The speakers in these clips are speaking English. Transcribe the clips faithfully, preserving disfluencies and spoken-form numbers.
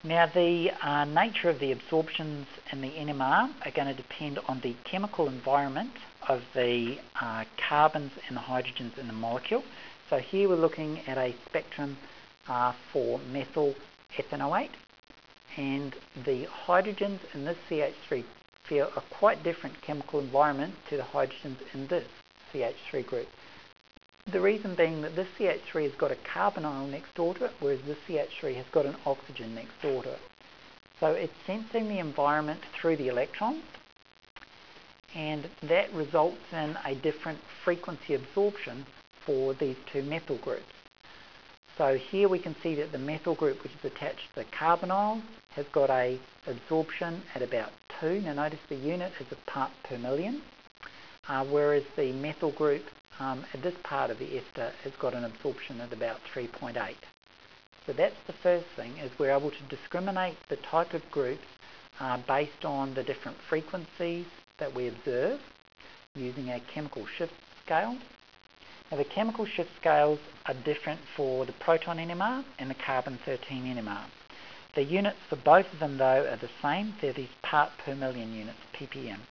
Now the uh, nature of the absorptions in the N M R are going to depend on the chemical environment of the uh, carbons and the hydrogens in the molecule. So here we're looking at a spectrum uh, for methyl ethanoate, and the hydrogens in this C H three feel a quite different chemical environment to the hydrogens in this C H three group. The reason being that this C H three has got a carbonyl next door to it, whereas this C H three has got an oxygen next door to it. So it's sensing the environment through the electrons, and that results in a different frequency absorption for these two methyl groups. So here we can see that the methyl group, which is attached to the carbonyl, has got a absorption at about two. Now notice the unit is a part per million, uh, whereas the methyl group um, at this part of the ester has got an absorption at about three point eight. So that's the first thing, is we're able to discriminate the type of groups uh, based on the different frequencies that we observe using our chemical shift scale. Now the chemical shift scales are different for the proton N M R and the carbon thirteen N M R. The units for both of them though are the same. They're these part per million units, P P M.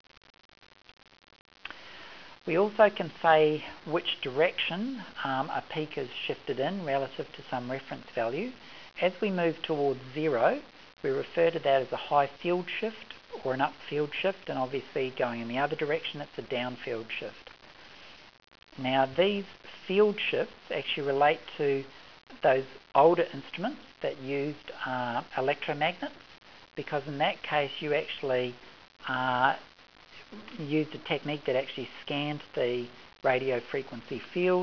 We also can say which direction um, a peak is shifted in relative to some reference value. As we move towards zero, we refer to that as a high field shift or an up field shift, and obviously going in the other direction it's a down field shift. Now these field shifts actually relate to those older instruments that used uh, electromagnets, because in that case you actually uh, used a technique that actually scanned the radio frequency field